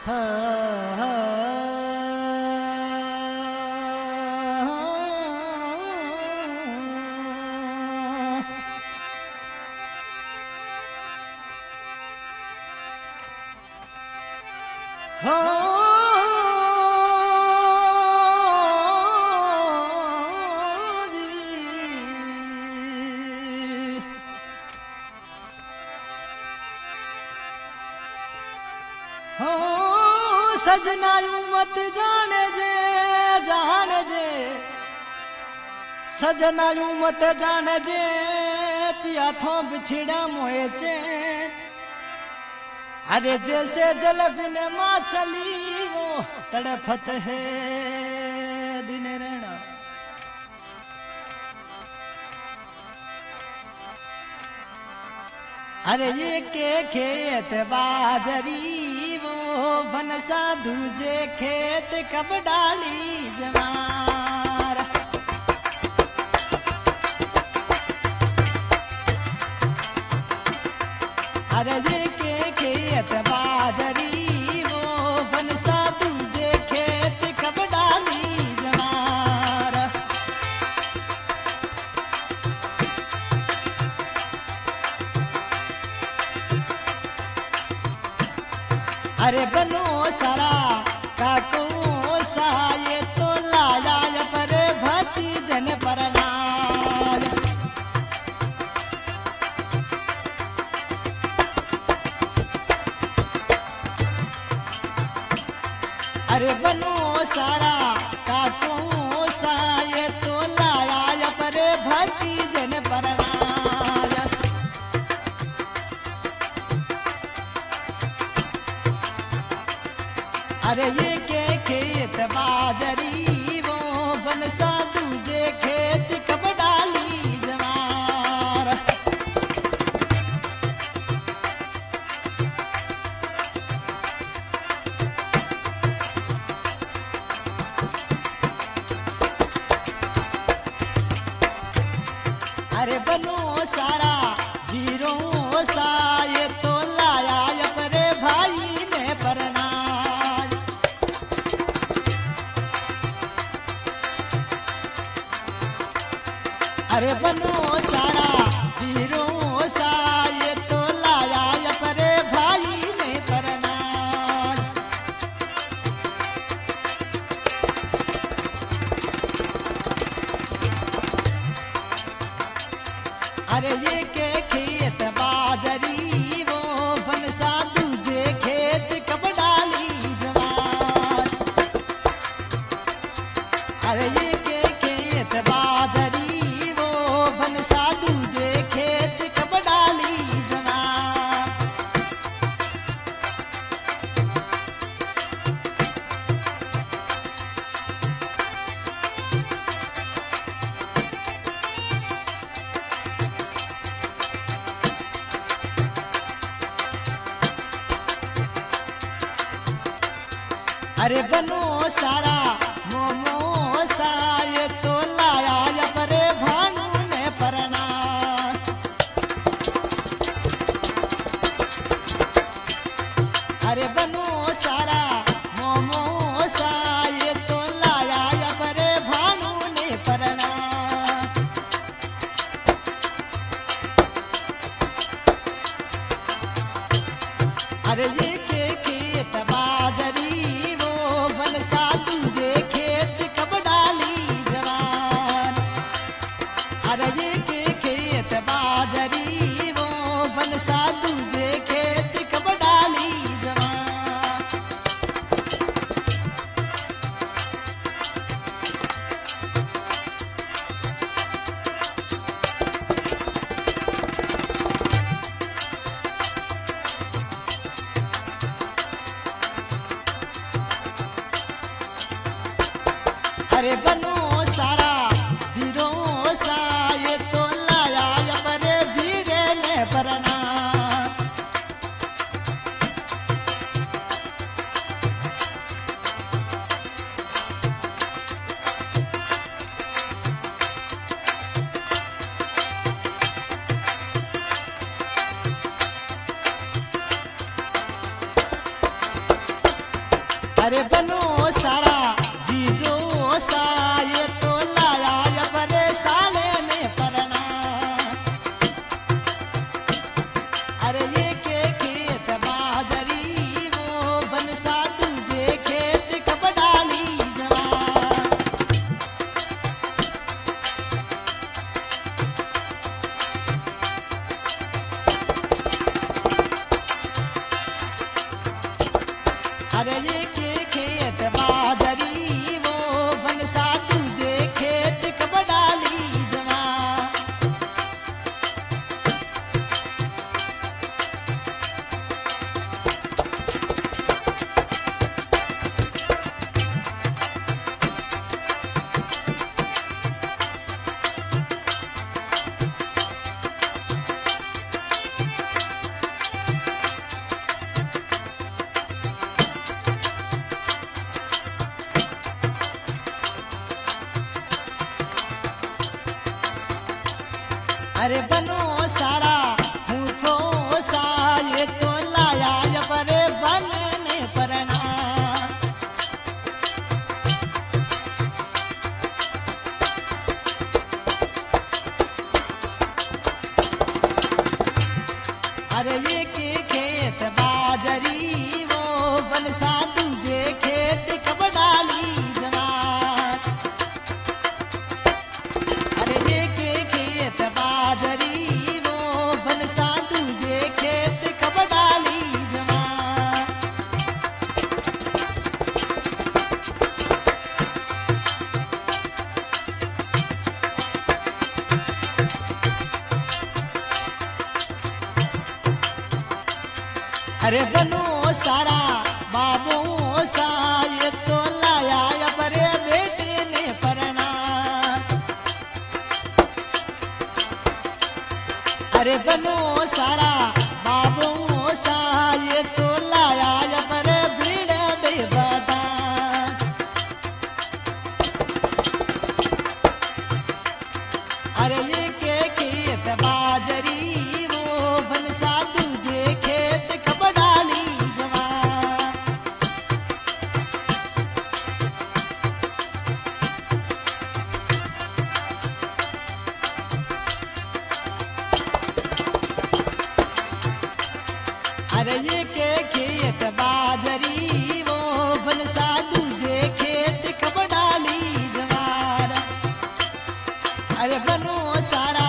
सजना यूं मत जाने जे सजना यूं मत जाने जे पिया थो बिछड़ा मोए चे अरे जैसे जल बिन माछली वो तड़फत है दिन रहना अरे ये के खेत बाजरी वो बनसा दूजे खेत कब डाली जमार अरे ये के खेत बाजरी वो बनसा दूजे खेत कब डाली जमार अरे बनो सारा काको सा ये तो लाया पर भती जन परनाल अरे बनो सारा काको सा ये तो लाया पर भती जन परनाल अरे ये के खेत बाजरी वो बनसा दूजे खेत कब डाली जवार अरे बनो सारा हीरो सा ये तो लाया अपने भाई ने परना अरे बनो सारा हीरो सा ये तो लाया अपने भाई ने परना अरे ये के खेत बाजरी वो बनसा दूजे खेत कब डाली जवान अरे ये के खेत बाजरी बनसा दूजे खेत कब डाली जवान अरे बनो सारा मोमो सा ये तो लाया परे भानु ने परना अरे बनो सारा मोमो सा ये तो लाया परे भानु ने परना अरे ये के खेत बाजरी वो बनसा तुझे खेत कब डाली अरे बनो सारा जीजो सा ये तो लाया अपने साले में परना। अरे ये के खेत बाजरी वो बनसा तुझे खेत कब डाली जवान। अरे ये के खेत बाजरी वो बनसा तुझे खेत कब डाली जवान। अरे बनो सारा फूफो सा ये तो लाया अपने बनने परना। अरे ये के खेत बाजरी वो बनसा तुझे खेत कब डाली जवान। अरे ये के खेत बाजरी वो बनसा तुझे खेत कब डाली जवान। अरे बनो सारा बाबू सा ये तो लाया अपने बेटे ने परना। अरे बनो सारा बाबू सा ये तो लाया अपने भीड़ दे बदान। अरे ये के खेत बाजरी वो बनसा तुझे खेत कब डाली जवान। अरे ये के खेत बाजरी वो बनसा तुझे खेत कब डाली जवान। अरे बनो सारा